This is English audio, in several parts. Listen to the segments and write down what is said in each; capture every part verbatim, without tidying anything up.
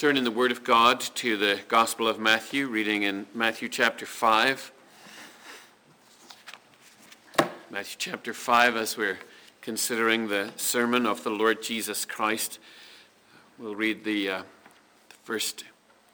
Turn in the Word of God to the Gospel of Matthew, reading in Matthew chapter five. Matthew chapter five, as we're considering the sermon of the Lord Jesus Christ. We'll read the, uh, the first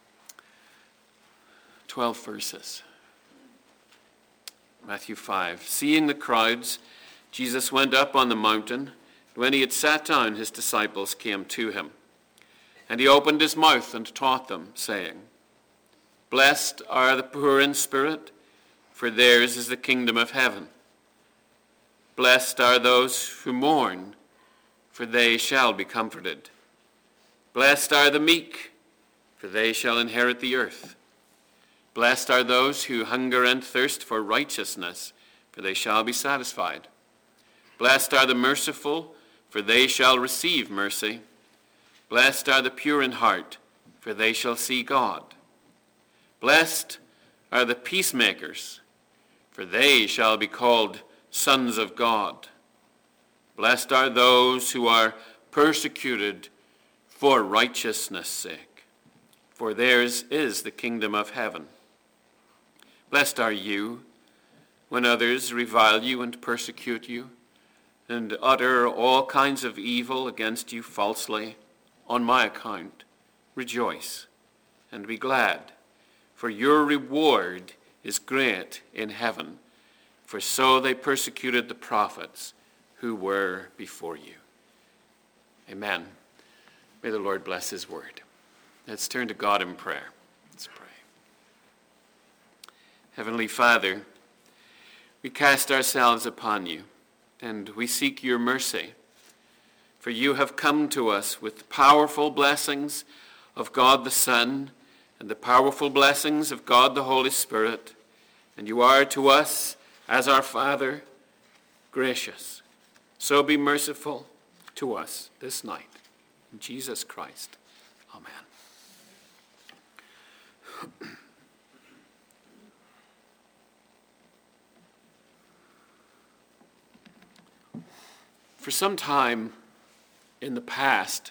twelve verses. Matthew five. Seeing the crowds, Jesus went up on the mountain. When he had sat down, his disciples came to him. And he opened his mouth and taught them, saying, Blessed are the poor in spirit, for theirs is the kingdom of heaven. Blessed are those who mourn, for they shall be comforted. Blessed are the meek, for they shall inherit the earth. Blessed are those who hunger and thirst for righteousness, for they shall be satisfied. Blessed are the merciful, for they shall receive mercy. Blessed are the pure in heart, for they shall see God. Blessed are the peacemakers, for they shall be called sons of God. Blessed are those who are persecuted for righteousness' sake, for theirs is the kingdom of heaven. Blessed are you when others revile you and persecute you, and utter all kinds of evil against you falsely. On my account, rejoice and be glad, for your reward is great in heaven, for so they persecuted the prophets who were before you. Amen. May the Lord bless his word. Let's turn to God in prayer. Let's pray. Heavenly Father, we cast ourselves upon you, and we seek your mercy. For you have come to us with the powerful blessings of God the Son and the powerful blessings of God the Holy Spirit. And you are to us, as our Father, gracious. So be merciful to us this night. In Jesus Christ. Amen. For some time in the past,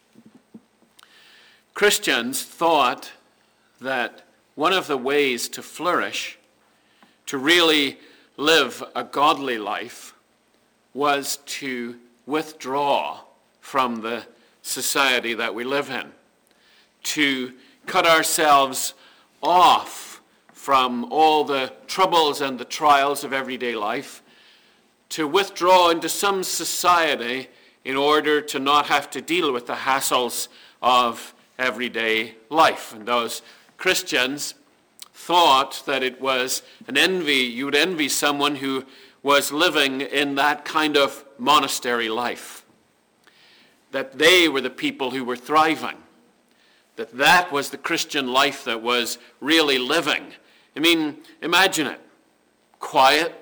Christians thought that one of the ways to flourish, to really live a godly life, was to withdraw from the society that we live in, to cut ourselves off from all the troubles and the trials of everyday life, to withdraw into some society in order to not have to deal with the hassles of everyday life. And those Christians thought that it was an envy, you would envy someone who was living in that kind of monastery life. That they were the people who were thriving. That that was the Christian life that was really living. I mean, imagine it. Quiet.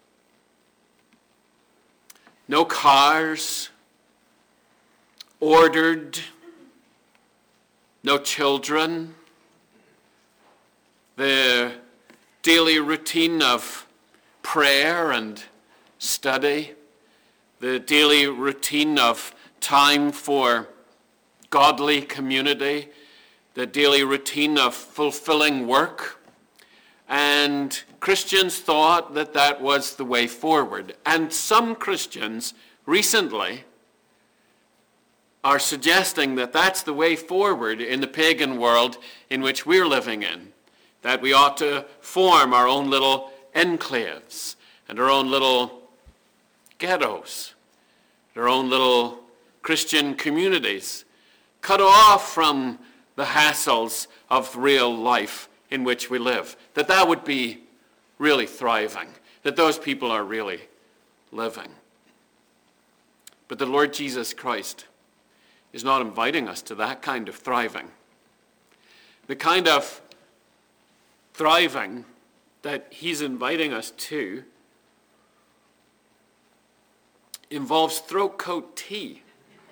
No cars. Ordered, no children, the daily routine of prayer and study, the daily routine of time for godly community, the daily routine of fulfilling work. And Christians thought that that was the way forward. And some Christians recently are suggesting that that's the way forward in the pagan world in which we're living in, that we ought to form our own little enclaves and our own little ghettos, our own little Christian communities, cut off from the hassles of real life in which we live, that that would be really thriving, that those people are really living. But the Lord Jesus Christ is not inviting us to that kind of thriving. The kind of thriving that he's inviting us to involves throat coat tea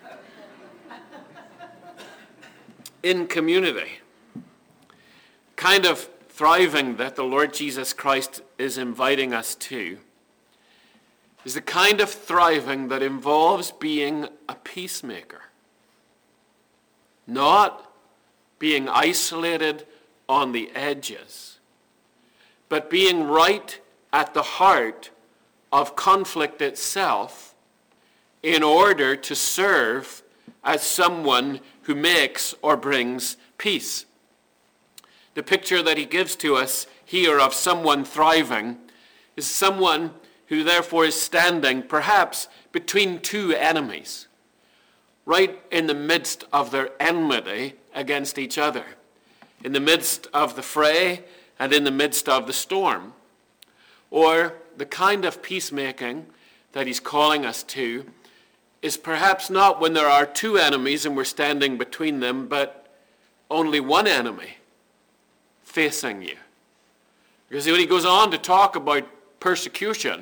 in community. Kind of thriving that the Lord Jesus Christ is inviting us to is the kind of thriving that involves being a peacemaker. Not being isolated on the edges, but being right at the heart of conflict itself in order to serve as someone who makes or brings peace. The picture that he gives to us here of someone thriving is someone who therefore is standing perhaps between two enemies, right in the midst of their enmity against each other, in the midst of the fray and in the midst of the storm. Or the kind of peacemaking that he's calling us to is perhaps not when there are two enemies and we're standing between them, but only one enemy facing you. Because when he goes on to talk about persecution,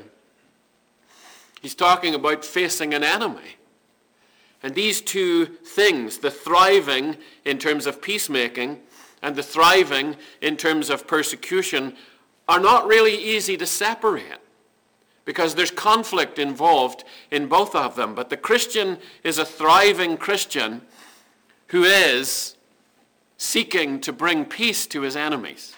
he's talking about facing an enemy. And these two things, the thriving in terms of peacemaking and the thriving in terms of persecution, are not really easy to separate, because there's conflict involved in both of them. But the Christian is a thriving Christian who is seeking to bring peace to his enemies,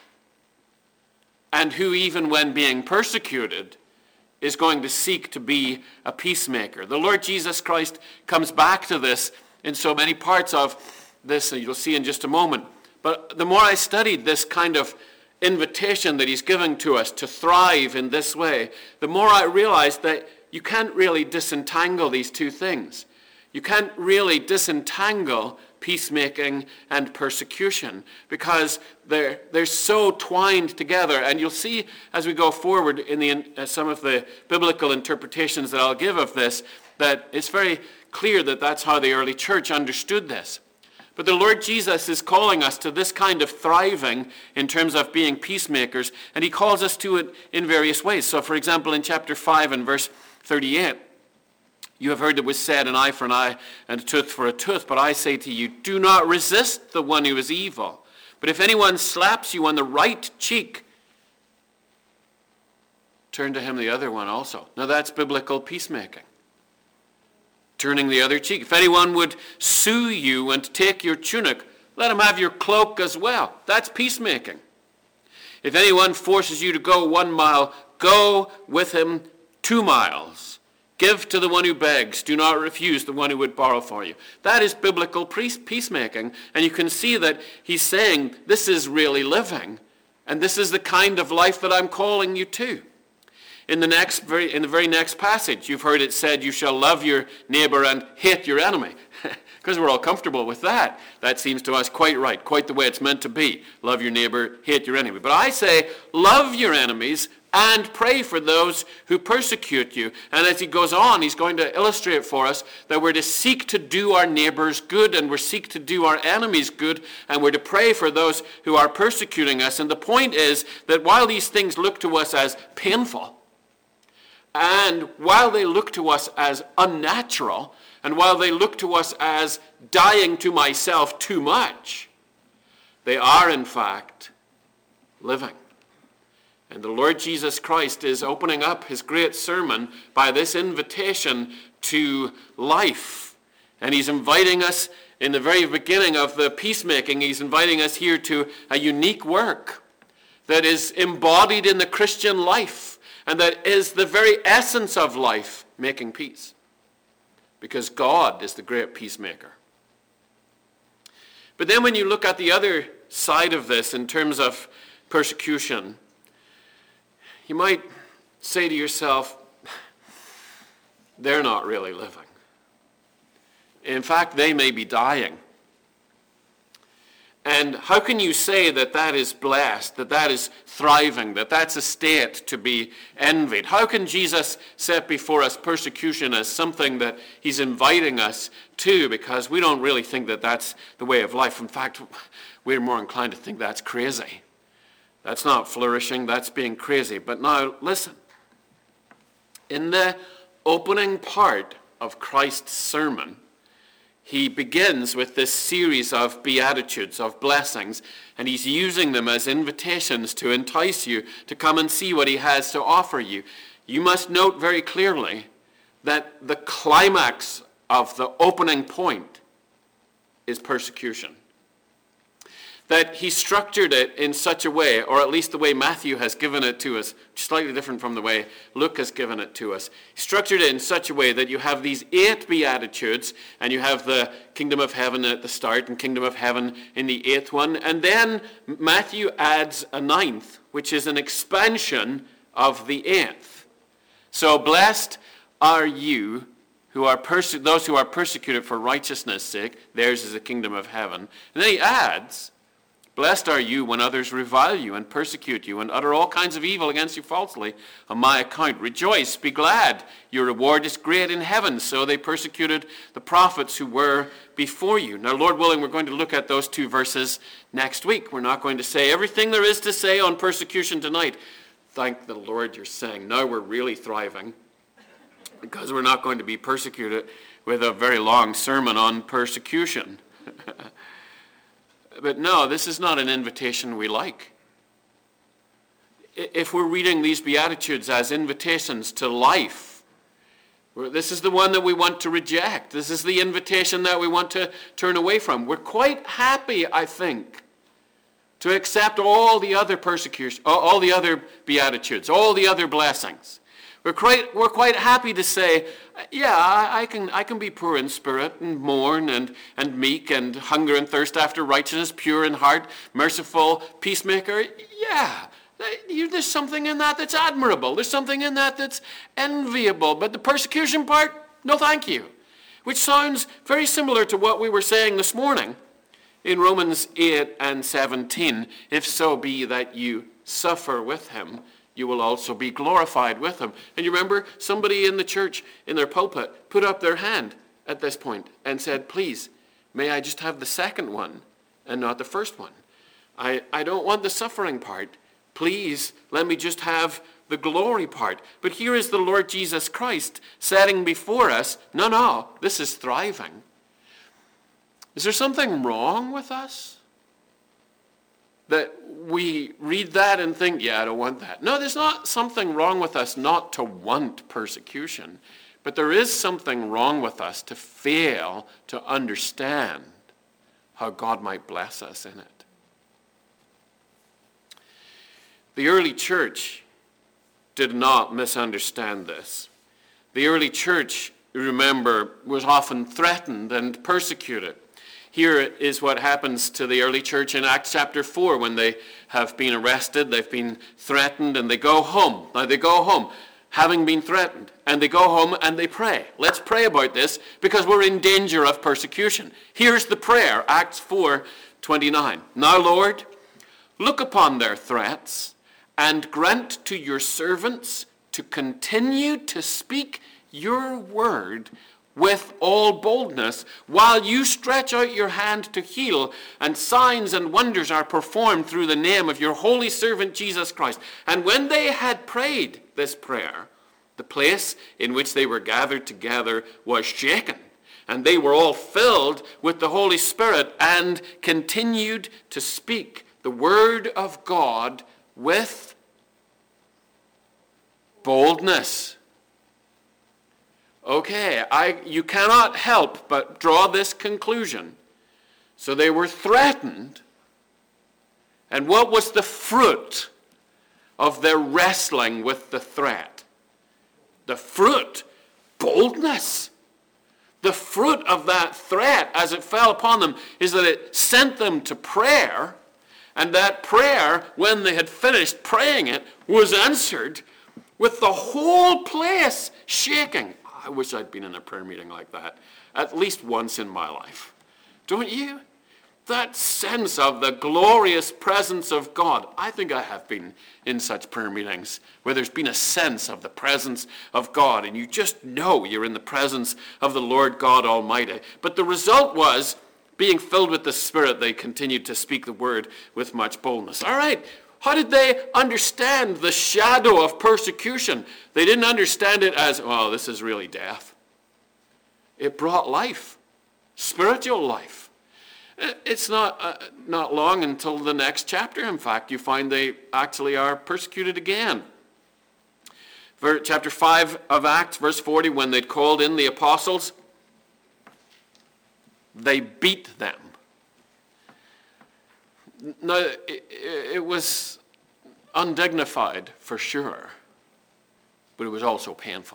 and who, even when being persecuted, is going to seek to be a peacemaker. The Lord Jesus Christ comes back to this in so many parts of this, and you'll see in just a moment. But the more I studied this kind of invitation that he's giving to us to thrive in this way, the more I realized that you can't really disentangle these two things. You can't really disentangle peacemaking and persecution, because they're, they're so twined together. And you'll see as we go forward in the, uh, some of the biblical interpretations that I'll give of this, that it's very clear that that's how the early church understood this. But the Lord Jesus is calling us to this kind of thriving in terms of being peacemakers, and he calls us to it in various ways. So, for example, in chapter five and verse thirty-eight, you have heard it was said, an eye for an eye and a tooth for a tooth. But I say to you, do not resist the one who is evil. But if anyone slaps you on the right cheek, turn to him the other one also. Now that's biblical peacemaking. Turning the other cheek. If anyone would sue you and take your tunic, let him have your cloak as well. That's peacemaking. If anyone forces you to go one mile, go with him two miles. Give to the one who begs. Do not refuse the one who would borrow for you. That is biblical peacemaking. And you can see that he's saying this is really living. And this is the kind of life that I'm calling you to. In the next, very, in the very next passage, you've heard it said, you shall love your neighbor and hate your enemy. Because we're all comfortable with that. That seems to us quite right, quite the way it's meant to be. Love your neighbor, hate your enemy. But I say, love your enemies and pray for those who persecute you. And as he goes on, he's going to illustrate for us that we're to seek to do our neighbors good, and we're to seek to do our enemies good, and we're to pray for those who are persecuting us. And the point is that while these things look to us as painful, and while they look to us as unnatural, and while they look to us as dying to myself too much, they are in fact living. And the Lord Jesus Christ is opening up his great sermon by this invitation to life. And he's inviting us in the very beginning of the peacemaking, he's inviting us here to a unique work that is embodied in the Christian life. And that is the very essence of life, making peace. Because God is the great peacemaker. But then when you look at the other side of this in terms of persecution, you might say to yourself, they're not really living. In fact, they may be dying. And how can you say that that is blessed, that that is thriving, that that's a state to be envied? How can Jesus set before us persecution as something that he's inviting us to? Because we don't really think that that's the way of life. In fact, we're more inclined to think that's crazy. That's not flourishing, that's being crazy. But now, listen. In the opening part of Christ's sermon, he begins with this series of beatitudes, of blessings, and he's using them as invitations to entice you to come and see what he has to offer you. You must note very clearly that the climax of the opening point is persecution. that he structured it in such a way, or at least the way Matthew has given it to us, slightly different from the way Luke has given it to us. He structured it in such a way that you have these eight Beatitudes, and you have the kingdom of heaven at the start, and kingdom of heaven in the eighth one, and then Matthew adds a ninth, which is an expansion of the eighth. So blessed are you who are perse- those who are persecuted for righteousness' sake, theirs is the kingdom of heaven. And then he adds, blessed are you when others revile you and persecute you and utter all kinds of evil against you falsely on my account. Rejoice, be glad, your reward is great in heaven. So they persecuted the prophets who were before you. Now, Lord willing, we're going to look at those two verses next week. We're not going to say everything there is to say on persecution tonight. Thank the Lord you're saying, now we're really thriving, because we're not going to be persecuted with a very long sermon on persecution. But no, this is not an invitation we like. If we're reading these Beatitudes as invitations to life, this is the one that we want to reject. This is the invitation that we want to turn away from. We're quite happy, I think, to accept all the other persecution, all the other Beatitudes, all the other blessings. We're quite, we're quite happy to say, yeah, I, I can I can be poor in spirit and mourn and, and meek and hunger and thirst after righteousness, pure in heart, merciful, peacemaker. Yeah, there's something in that that's admirable. There's something in that that's enviable. But the persecution part, no thank you. Which sounds very similar to what we were saying this morning in Romans eight and seventeen. If so be that you suffer with him, you will also be glorified with him. And you remember, somebody in the church, in their pulpit, put up their hand at this point and said, please, may I just have the second one and not the first one? I, I don't want the suffering part. Please, let me just have the glory part. But here is the Lord Jesus Christ setting before us, no, no, this is thriving. Is there something wrong with us? That we read that and think, yeah, I don't want that. No, there's not something wrong with us not to want persecution, but there is something wrong with us to fail to understand how God might bless us in it. The early church did not misunderstand this. The early church, remember, was often threatened and persecuted. Here is what happens to the early church in Acts chapter four when they have been arrested, they've been threatened, and they go home. Now they go home having been threatened, and they go home and they pray. Let's pray about this because we're in danger of persecution. Here's the prayer, Acts four twenty-nine. Now, Lord, look upon their threats and grant to your servants to continue to speak your word with all boldness, while you stretch out your hand to heal, and signs and wonders are performed through the name of your holy servant Jesus Christ. And when they had prayed this prayer, the place in which they were gathered together was shaken, and they were all filled with the Holy Spirit and continued to speak the word of God with boldness. Okay, I, you cannot help but draw this conclusion. So they were threatened. And what was the fruit of their wrestling with the threat? The fruit, boldness. The fruit of that threat as it fell upon them is that it sent them to prayer. And that prayer, when they had finished praying it, was answered with the whole place shaking. I wish I'd been in a prayer meeting like that at least once in my life. Don't you? That sense of the glorious presence of God. I think I have been in such prayer meetings where there's been a sense of the presence of God, and you just know you're in the presence of the Lord God Almighty. But the result was, being filled with the Spirit, they continued to speak the word with much boldness. All right. How did they understand the shadow of persecution? They didn't understand it as, oh, this is really death. It brought life, spiritual life. It's not uh, not long until the next chapter. In fact, you find they actually are persecuted again. Chapter five of Acts, verse forty, when they'd called in the apostles, they beat them. Now, it, it was undignified for sure, but it was also painful.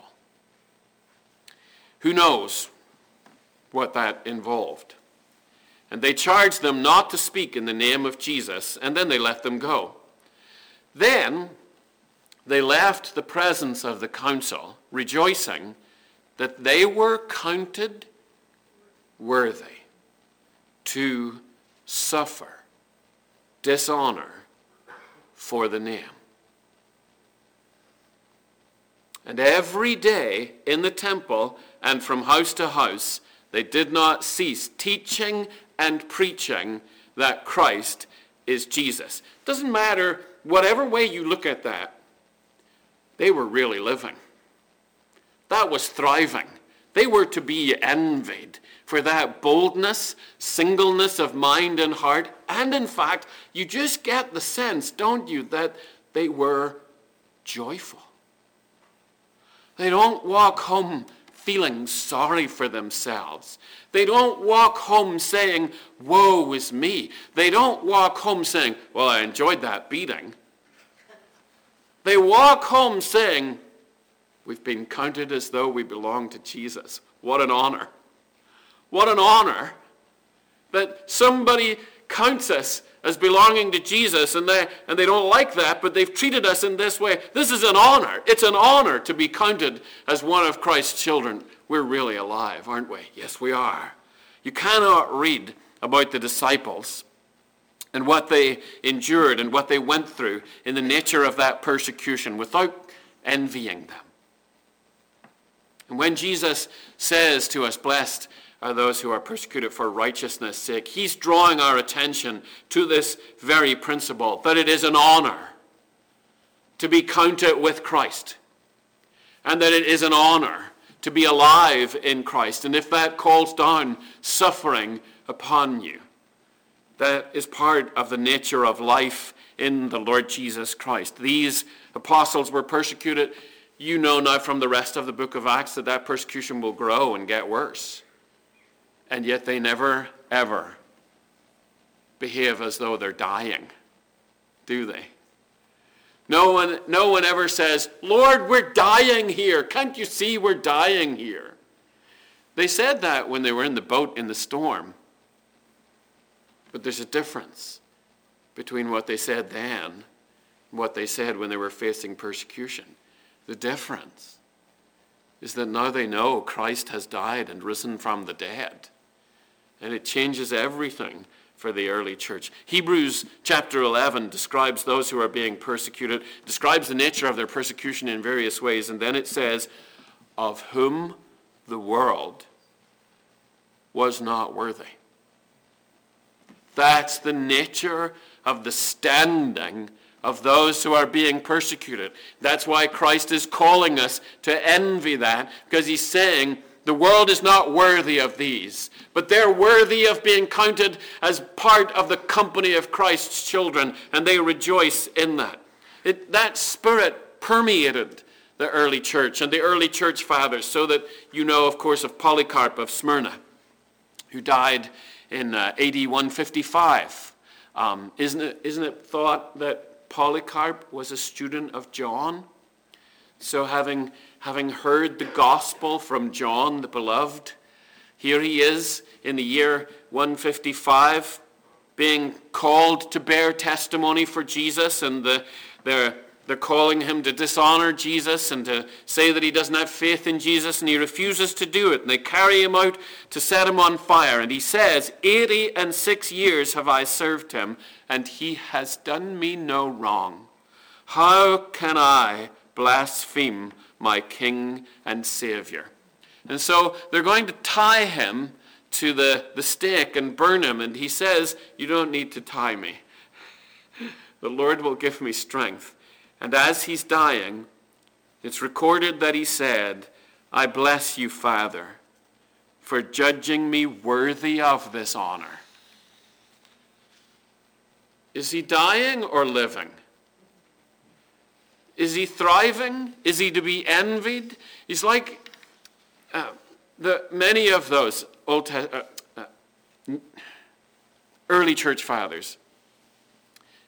Who knows what that involved? And they charged them not to speak in the name of Jesus, and then they let them go. Then they left the presence of the council, rejoicing that they were counted worthy to suffer dishonor for the name. And every day in the temple and from house to house, they did not cease teaching and preaching that Christ is Jesus. Doesn't matter whatever way you look at that, they were really living. That was thriving. They were to be envied for that boldness, singleness of mind and heart. And in fact, you just get the sense, don't you, that they were joyful. They don't walk home feeling sorry for themselves. They don't walk home saying, woe is me. They don't walk home saying, well, I enjoyed that beating. They walk home saying, we've been counted as though we belong to Jesus. What an honor. What an honor that somebody counts us as belonging to Jesus, and they, and they don't like that, but they've treated us in this way. This is an honor. It's an honor to be counted as one of Christ's children. We're really alive, aren't we? Yes, we are. You cannot read about the disciples and what they endured and what they went through in the nature of that persecution without envying them. And when Jesus says to us, blessed are those who are persecuted for righteousness' sake, he's drawing our attention to this very principle, that it is an honor to be counted with Christ, and that it is an honor to be alive in Christ. And if that calls down suffering upon you, that is part of the nature of life in the Lord Jesus Christ. These apostles were persecuted. You know now from the rest of the book of Acts that that persecution will grow and get worse. And yet they never, ever behave as though they're dying, do they? No one, no one ever says, Lord, we're dying here. Can't you see we're dying here? They said that when they were in the boat in the storm. But there's a difference between what they said then and what they said when they were facing persecution. The difference is that now they know Christ has died and risen from the dead. And it changes everything for the early church. Hebrews chapter eleven describes those who are being persecuted, describes the nature of their persecution in various ways, and then it says, of whom the world was not worthy. That's the nature of the standing of those who are being persecuted. That's why Christ is calling us to envy that, because he's saying the world is not worthy of these, but they're worthy of being counted as part of the company of Christ's children, and they rejoice in that. It, that spirit permeated the early church and the early church fathers, so that you know, of course, of Polycarp of Smyrna, who died in uh, A D one fifty-five. Um, isn't it, isn't it thought that Polycarp was a student of John? So having, having heard the gospel from John the beloved, here he is in the year one fifty-five, being called to bear testimony for Jesus, and the, they're, they're calling him to dishonor Jesus and to say that he doesn't have faith in Jesus, and he refuses to do it. And they carry him out to set him on fire. And he says, eighty and six years have I served him, and he has done me no wrong. How can I blaspheme my King and Savior? And so they're going to tie him to the, the stake and burn him. And he says, you don't need to tie me. The Lord will give me strength. And as he's dying, it's recorded that he said, I bless you, Father, for judging me worthy of this honor. Is he dying or living? Is he thriving? Is he to be envied? He's like uh, the many of those Old Te- uh, uh, early church fathers.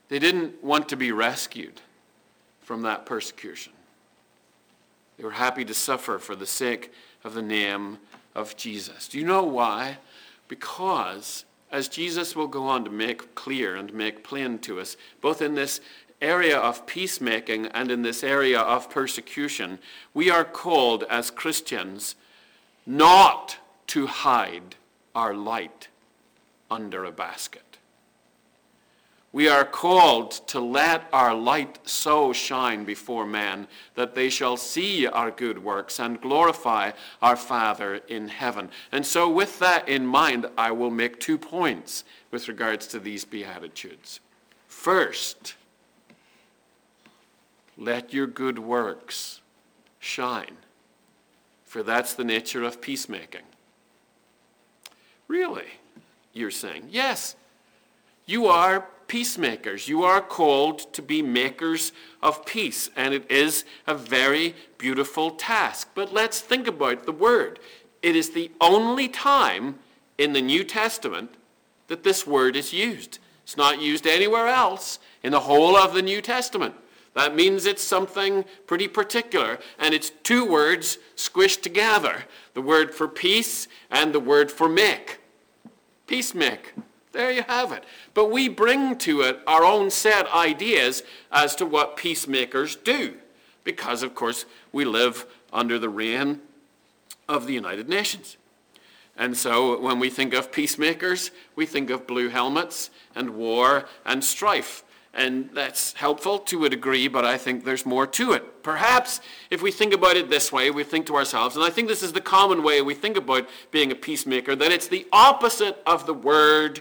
They didn't want to be rescued from that persecution. They were happy to suffer for the sake of the name of Jesus. Do you know why? Because, as Jesus will go on to make clear and make plain to us, both in this area of peacemaking and in this area of persecution, we are called as Christians not to hide our light under a basket. We are called to let our light so shine before men that they shall see our good works and glorify our Father in heaven. And so with that in mind, I will make two points with regards to these Beatitudes. First, let your good works shine, for that's the nature of peacemaking. Really, you're saying? Yes, you are peacemakers. You are called to be makers of peace, and it is a very beautiful task. But let's think about the word. It is the only time in the New Testament that this word is used. It's not used anywhere else in the whole of the New Testament. That means it's something pretty particular, and it's two words squished together, the word for peace and the word for make. Peacemake. There you have it. But we bring to it our own set ideas as to what peacemakers do, because, of course, we live under the reign of the United Nations. And so when we think of peacemakers, we think of blue helmets and war and strife. And that's helpful to a degree, but I think there's more to it. Perhaps if we think about it this way, we think to ourselves, and I think this is the common way we think about being a peacemaker, that it's the opposite of the word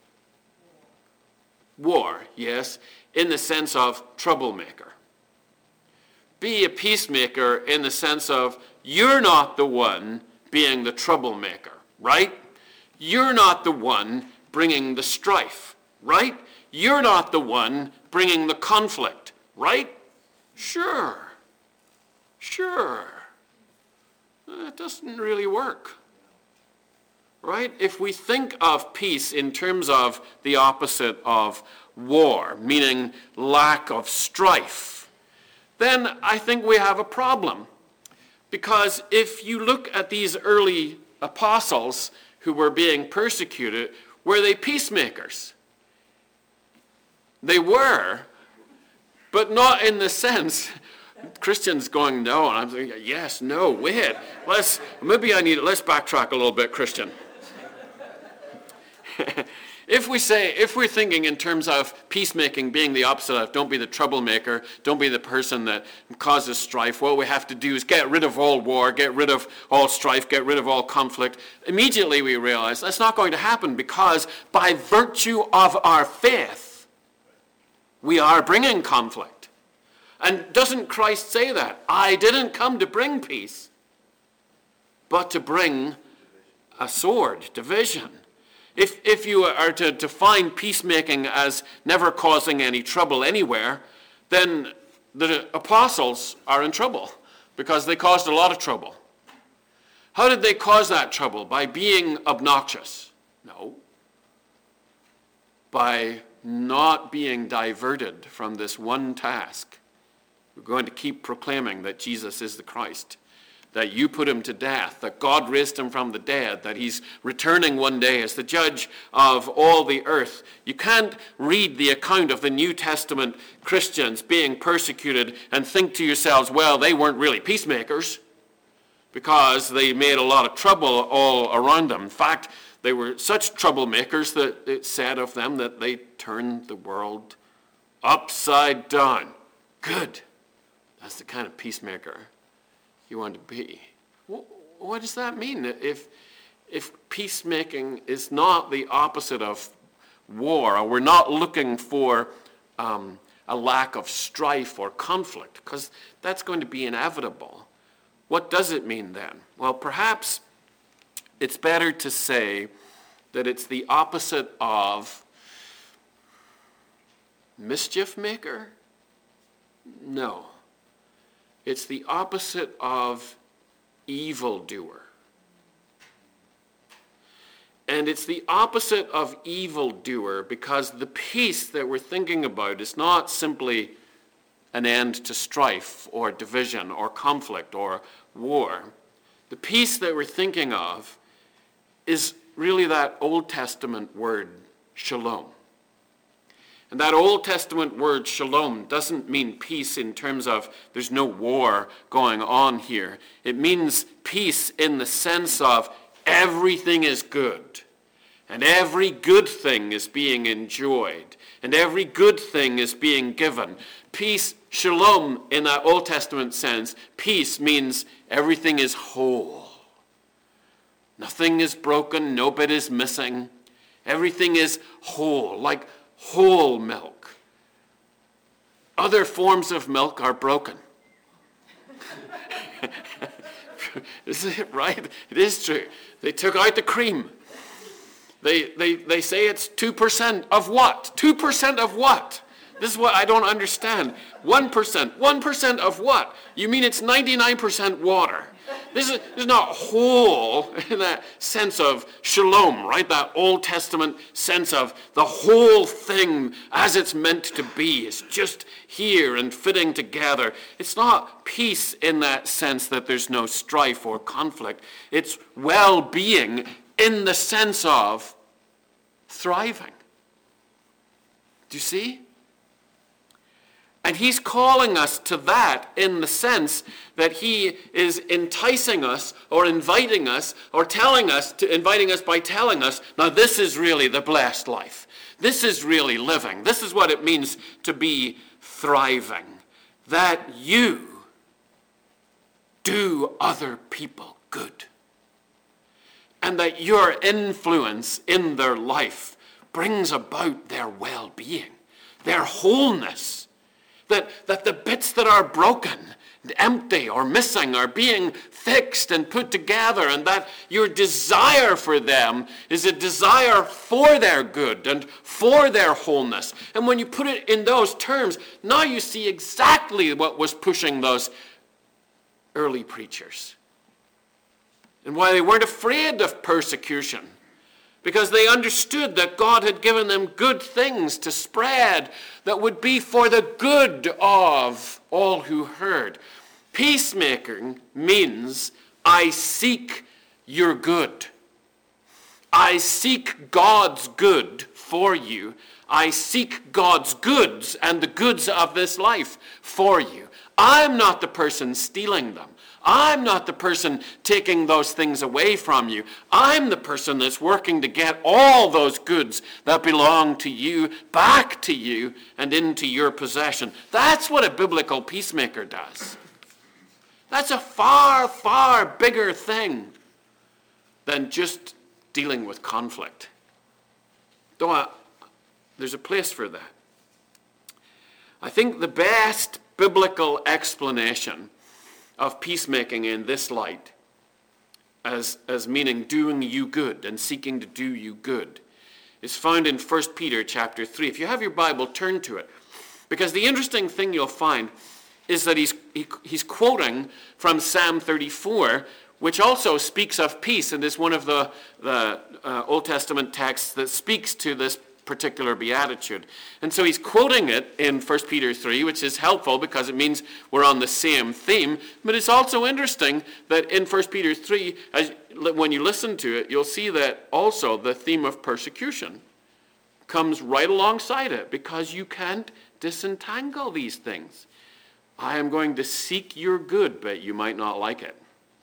war, yes, in the sense of troublemaker. Be a peacemaker in the sense of you're not the one being the troublemaker, right? You're not the one bringing the strife, right? You're not the one bringing the conflict, right? Sure. Sure. It doesn't really work. Right? If we think of peace in terms of the opposite of war, meaning lack of strife, then I think we have a problem. Because if you look at these early apostles who were being persecuted, were they peacemakers? They were, but not in the sense, Christians going, no, and I'm saying, yes, no, wait, let's, maybe I need, let's backtrack a little bit, Christian. If we say, if we're thinking in terms of peacemaking being the opposite of don't be the troublemaker, don't be the person that causes strife, what we have to do is get rid of all war, get rid of all strife, get rid of all conflict, immediately we realize that's not going to happen, because by virtue of our faith, we are bringing conflict. And doesn't Christ say that? I didn't come to bring peace, but to bring a sword, division. If, if you are to define peacemaking as never causing any trouble anywhere, then the apostles are in trouble, because they caused a lot of trouble. How did they cause that trouble? By being obnoxious? No. By not being diverted from this one task. We're going to keep proclaiming that Jesus is the Christ, that you put him to death, that God raised him from the dead, that he's returning one day as the judge of all the earth. You can't read the account of the New Testament Christians being persecuted and think to yourselves, well, they weren't really peacemakers because they made a lot of trouble all around them. In fact, they were such troublemakers that it said of them that they turned the world upside down. Good. That's the kind of peacemaker you want to be. What does that mean? If, if peacemaking is not the opposite of war, or we're not looking for um, a lack of strife or conflict, because that's going to be inevitable, what does it mean then? Well, perhaps it's better to say that it's the opposite of mischief maker? No. It's the opposite of evildoer. And it's the opposite of evildoer, because the peace that we're thinking about is not simply an end to strife or division or conflict or war. The peace that we're thinking of is really that Old Testament word, shalom. And that Old Testament word, shalom, doesn't mean peace in terms of there's no war going on here. It means peace in the sense of everything is good, and every good thing is being enjoyed, and every good thing is being given. Peace, shalom, in that Old Testament sense, peace means everything is whole. Nothing is broken, no bit is missing. Everything is whole, like whole milk. Other forms of milk are broken. Isn't it right? It is true. They took out the cream. They, they, they say it's two percent of what? two percent of what? This is what I don't understand. one percent. one percent of what? You mean it's ninety-nine percent water. This is, this is not whole in that sense of shalom, right? That Old Testament sense of the whole thing as it's meant to be. It's just here and fitting together. It's not peace in that sense that there's no strife or conflict. It's well-being in the sense of thriving. Do you see? And he's calling us to that in the sense that he is enticing us or inviting us or telling us, to inviting us by telling us, now this is really the blessed life. This is really living. This is what it means to be thriving. That you do other people good. And that your influence in their life brings about their well-being, their wholeness. That, that the bits that are broken, empty, or missing are being fixed and put together, and that your desire for them is a desire for their good and for their wholeness. And when you put it in those terms, now you see exactly what was pushing those early preachers and why they weren't afraid of persecution. Because they understood that God had given them good things to spread that would be for the good of all who heard. Peacemaking means I seek your good. I seek God's good for you. I seek God's goods and the goods of this life for you. I'm not the person stealing them. I'm not the person taking those things away from you. I'm the person that's working to get all those goods that belong to you back to you and into your possession. That's what a biblical peacemaker does. That's a far, far bigger thing than just dealing with conflict. Though I, there's a place for that. I think the best biblical explanation of peacemaking in this light as, as meaning doing you good and seeking to do you good is found in First Peter chapter three. If you have your Bible, turn to it. Because the interesting thing you'll find is that he's, he, he's quoting from Psalm thirty-four, which also speaks of peace, and is one of the, the uh, Old Testament texts that speaks to this particular beatitude. And so he's quoting it in First Peter three, which is helpful because it means we're on the same theme. But it's also interesting that in First Peter three, as, when you listen to it, you'll see that also the theme of persecution comes right alongside it, because you can't disentangle these things. I am going to seek your good, but you might not like it.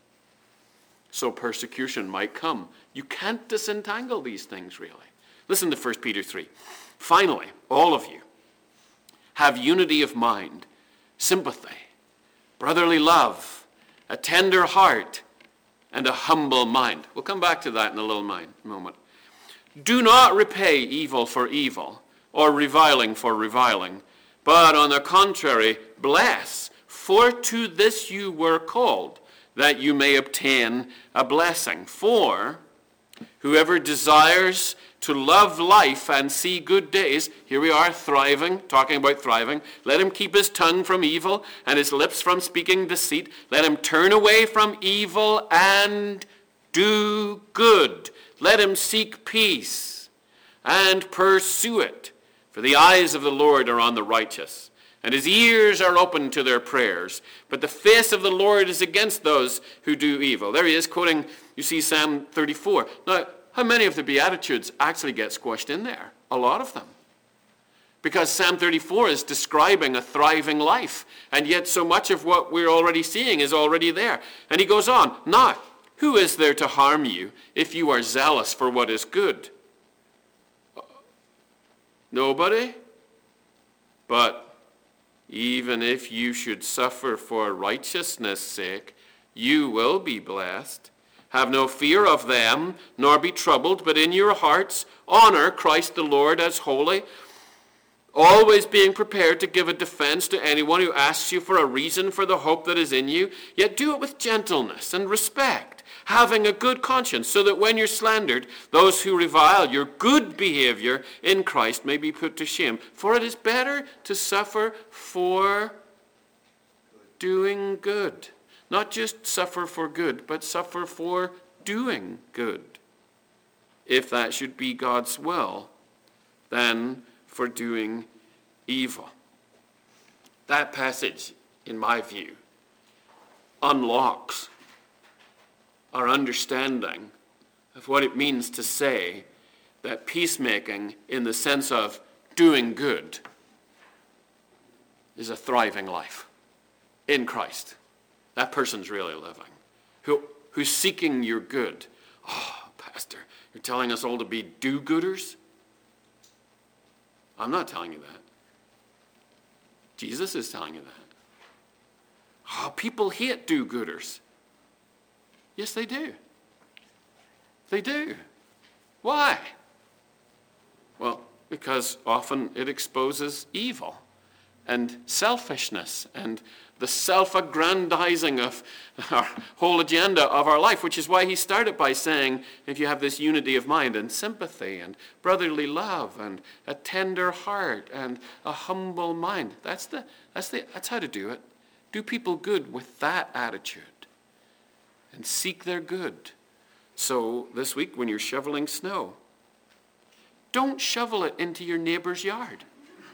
So persecution might come. You can't disentangle these things, really. Listen to First Peter three. Finally, all of you, have unity of mind, sympathy, brotherly love, a tender heart, and a humble mind. We'll come back to that in a little moment. Do not repay evil for evil, or reviling for reviling, but on the contrary, bless, for to this you were called, that you may obtain a blessing. For whoever desires to love life and see good days, here we are thriving, talking about thriving. Let him keep his tongue from evil and his lips from speaking deceit. Let him turn away from evil and do good. let him seek peace and pursue it. For the eyes of the Lord are on the righteous, and his ears are open to their prayers. But the face of the Lord is against those who do evil. There he is quoting, you see, Psalm thirty-four. Now, how many of the Beatitudes actually get squashed in there? A lot of them. Because Psalm thirty-four is describing a thriving life, and yet so much of what we're already seeing is already there. And he goes on, now, who is there to harm you if you are zealous for what is good? Nobody? But even if you should suffer for righteousness' sake, you will be blessed. Have no fear of them, nor be troubled, but in your hearts honor Christ the Lord as holy, always being prepared to give a defense to anyone who asks you for a reason for the hope that is in you, yet do it with gentleness and respect, having a good conscience, so that when you're slandered, those who revile your good behavior in Christ may be put to shame. For it is better to suffer for doing good. Not just suffer for good, but suffer for doing good. If that should be God's will, than for doing evil. That passage, in my view, unlocks our understanding of what it means to say that peacemaking, in the sense of doing good, is a thriving life in Christ. That person's really living. Who, who's seeking your good. Oh, Pastor, you're telling us all to be do-gooders? I'm not telling you that. Jesus is telling you that. Oh, people hate do-gooders. Yes, they do. They do. Why? Well, because often it exposes evil and selfishness and the self-aggrandizing of our whole agenda of our life, which is why he started by saying, if you have this unity of mind and sympathy and brotherly love and a tender heart and a humble mind, that's the that's the that's how to do it. Do people good with that attitude and seek their good. So this week when you're shoveling snow, don't shovel it into your neighbor's yard.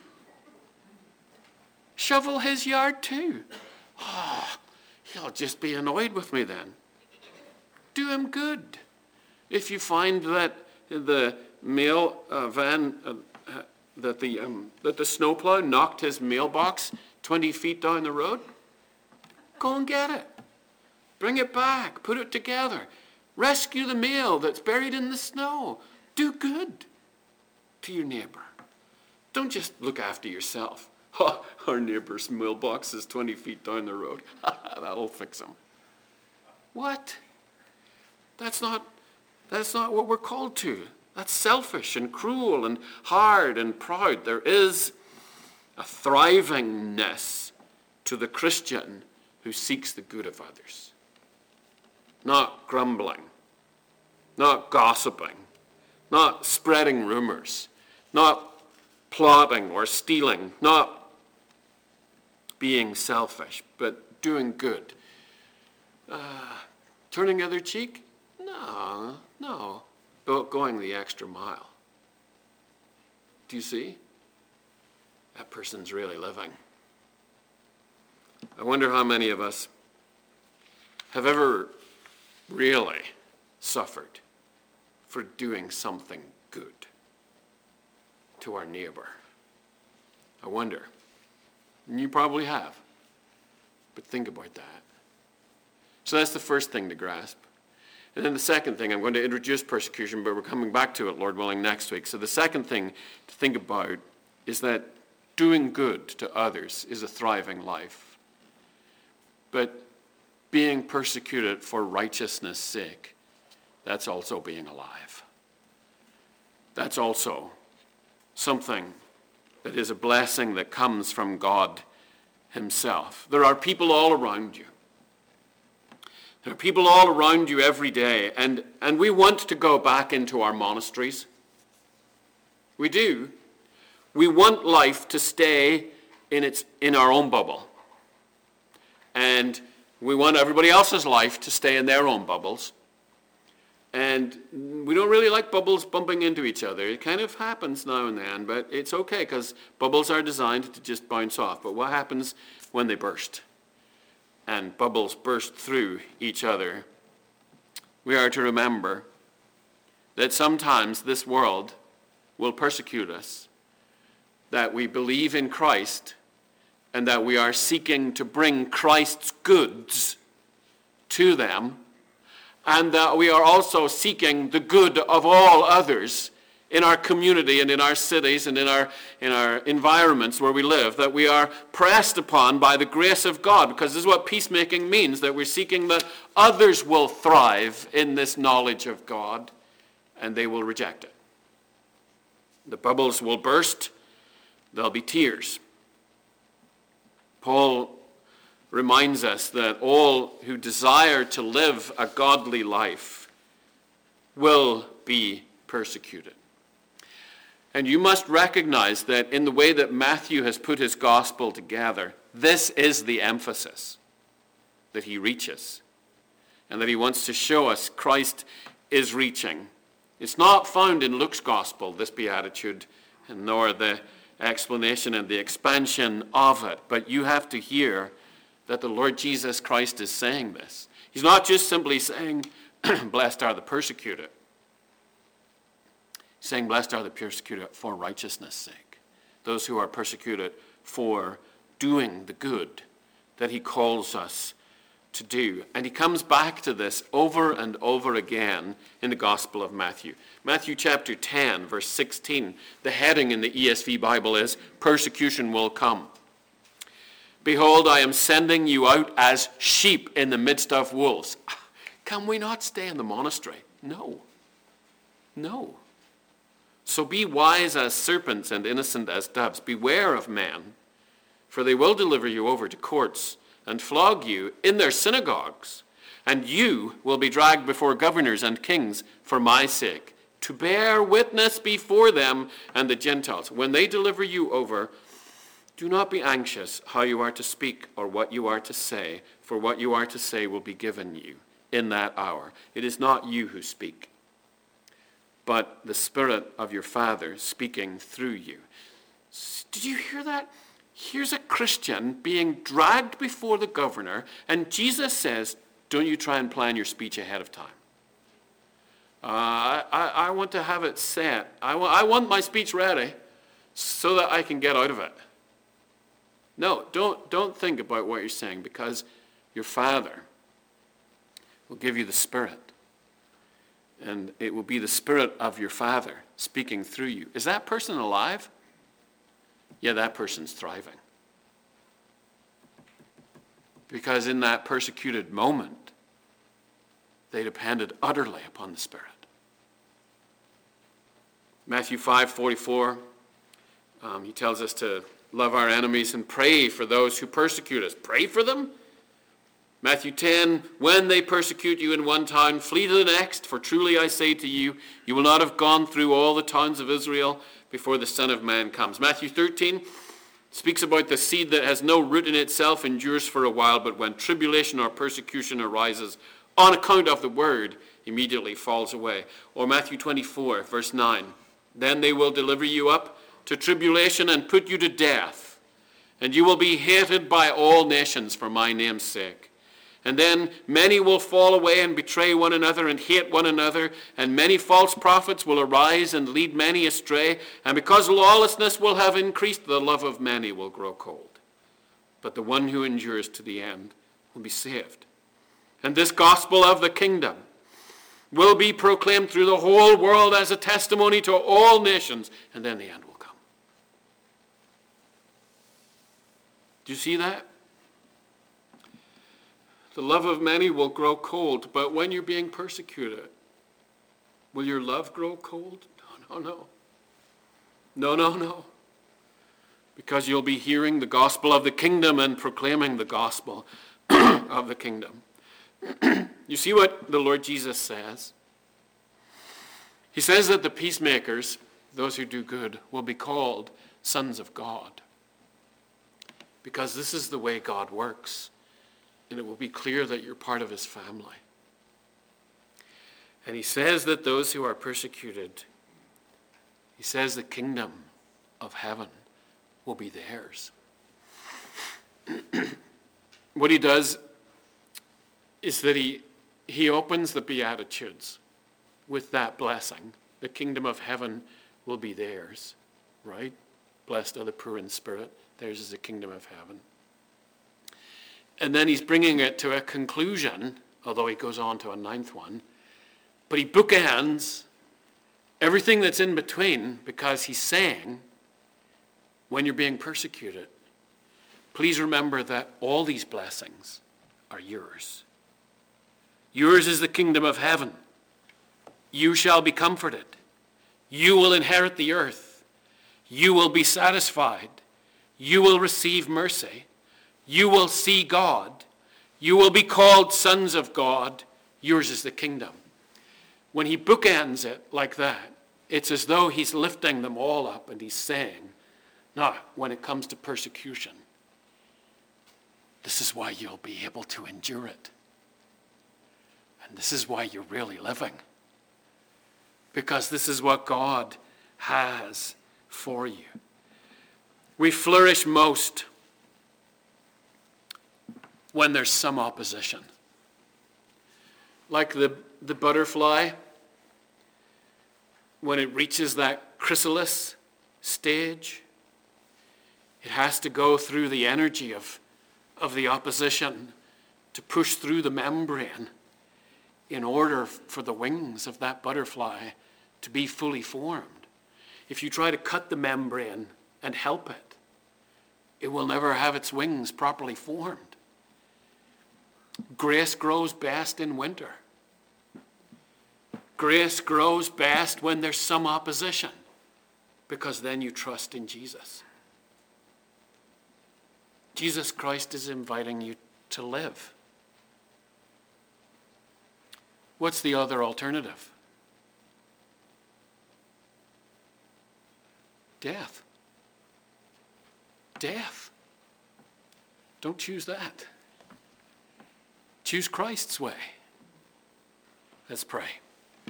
Shovel his yard too. Oh, he'll just be annoyed with me then. Do him good. If you find that the mail uh, van, uh, uh, that the um, that the snowplow knocked his mailbox twenty feet down the road, go and get it. Bring it back. Put it together. Rescue the mail that's buried in the snow. Do good to your neighbor. Don't just look after yourself. Oh, our neighbor's mailbox is twenty feet down the road. That'll fix him. What? That's not, that's not what we're called to. That's selfish and cruel and hard and proud. There is a thrivingness to the Christian who seeks the good of others. Not grumbling, not gossiping, not spreading rumors, not plotting or stealing, not being selfish, but doing good. Uh, turning the other cheek? No, no. But going the extra mile. Do you see? That person's really living. I wonder how many of us have ever really suffered for doing something good to our neighbor. I wonder. And you probably have. But think about that. So that's the first thing to grasp. And then the second thing, I'm going to introduce persecution, but we're coming back to it, Lord willing, next week. So the second thing to think about is that doing good to others is a thriving life. But being persecuted for righteousness' sake, that's also being alive. That's also something that is a blessing that comes from God himself. There are people all around you. There are people all around you every day, and, and we want to go back into our monasteries. We do. We want life to stay in its in our own bubble. And we want everybody else's life to stay in their own bubbles. And we don't really like bubbles bumping into each other. It kind of happens now and then, but it's okay because bubbles are designed to just bounce off. But what happens when they burst? And bubbles burst through each other. We are to remember that sometimes this world will persecute us, that we believe in Christ, and that we are seeking to bring Christ's goods to them, and that we are also seeking the good of all others in our community and in our cities and in our, in our environments where we live, that we are pressed upon by the grace of God, because this is what peacemaking means, that we're seeking that others will thrive in this knowledge of God, and they will reject it. The bubbles will burst, there'll be tears. Paul reminds us that all who desire to live a godly life will be persecuted. And you must recognize that in the way that Matthew has put his gospel together, this is the emphasis that he reaches, and that he wants to show us Christ is reaching. It's not found in Luke's gospel, this beatitude, and nor the explanation and the expansion of it. But you have to hear that the Lord Jesus Christ is saying this. He's not just simply saying, blessed are the persecuted. He's saying, blessed are the persecuted for righteousness' sake. Those who are persecuted for doing the good that he calls us to do. And he comes back to this over and over again in the Gospel of Matthew. Matthew chapter ten, verse sixteen, the heading in the E S V Bible is, persecution will come. Behold, I am sending you out as sheep in the midst of wolves. Can we not stay in the monastery? No. No. So be wise as serpents and innocent as doves. Beware of men, for they will deliver you over to courts and flog you in their synagogues, and you will be dragged before governors and kings for my sake, to bear witness before them and the Gentiles. When they deliver you over, do not be anxious how you are to speak or what you are to say, for what you are to say will be given you in that hour. It is not you who speak, but the Spirit of your Father speaking through you. Did you hear that? Here's a Christian being dragged before the governor, and Jesus says, don't you try and plan your speech ahead of time. Uh, I, I want to have it set. I, w- I want my speech ready so that I can get out of it. No, don't, don't think about what you're saying, because your Father will give you the Spirit. And it will be the Spirit of your Father speaking through you. Is that person alive? Yeah, that person's thriving. Because in that persecuted moment, they depended utterly upon the Spirit. Matthew five forty-four, um, he tells us to love our enemies and pray for those who persecute us. Pray for them? Matthew ten, when they persecute you in one town, flee to the next, for truly I say to you, you will not have gone through all the towns of Israel before the Son of Man comes. Matthew thirteen speaks about the seed that has no root in itself, endures for a while, but when tribulation or persecution arises on account of the word, immediately falls away. Or Matthew twenty-four, verse nine, then they will deliver you up to tribulation and put you to death, and you will be hated by all nations for my name's sake. And then many will fall away and betray one another and hate one another, and many false prophets will arise and lead many astray, and because lawlessness will have increased, the love of many will grow cold. But the one who endures to the end will be saved. And this gospel of the kingdom will be proclaimed through the whole world as a testimony to all nations, and then the end will come. Do you see that? The love of many will grow cold, but when you're being persecuted, will your love grow cold? No, no, no. No, no, no. Because you'll be hearing the gospel of the kingdom and proclaiming the gospel of the kingdom. You see what the Lord Jesus says? He says that the peacemakers, those who do good, will be called sons of God. Because this is the way God works. And it will be clear that you're part of his family. And he says that those who are persecuted, he says the kingdom of heaven will be theirs. What he does is that he, he opens the Beatitudes with that blessing. The kingdom of heaven will be theirs, right? Blessed are the poor in spirit. Theirs is the kingdom of heaven. And then he's bringing it to a conclusion, although he goes on to a ninth one. But he bookends everything that's in between, because he's saying, when you're being persecuted, please remember that all these blessings are yours. Yours is the kingdom of heaven. You shall be comforted. You will inherit the earth. You will be satisfied. You will receive mercy. You will see God. You will be called sons of God. Yours is the kingdom. When he bookends it like that, it's as though he's lifting them all up and he's saying, now, when it comes to persecution, this is why you'll be able to endure it. And this is why you're really living. Because this is what God has for you. We flourish most when there's some opposition. Like the, the butterfly, when it reaches that chrysalis stage, it has to go through the energy of, of the opposition to push through the membrane in order for the wings of that butterfly to be fully formed. If you try to cut the membrane and help it, it will never have its wings properly formed. Grace grows best in winter. Grace grows best when there's some opposition, because then you trust in Jesus. Jesus Christ is inviting you to live. What's the other alternative? Death. Death. Don't choose that. Choose Christ's way. Let's pray.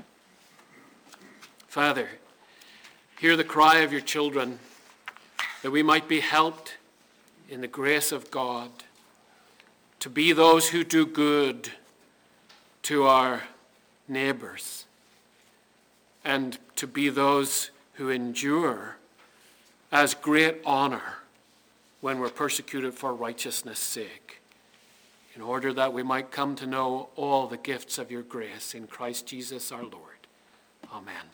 Father, hear the cry of your children, that we might be helped in the grace of God to be those who do good to our neighbors, and to be those who endure as great honor when we're persecuted for righteousness' sake, in order that we might come to know all the gifts of your grace in Christ Jesus our Lord. Amen.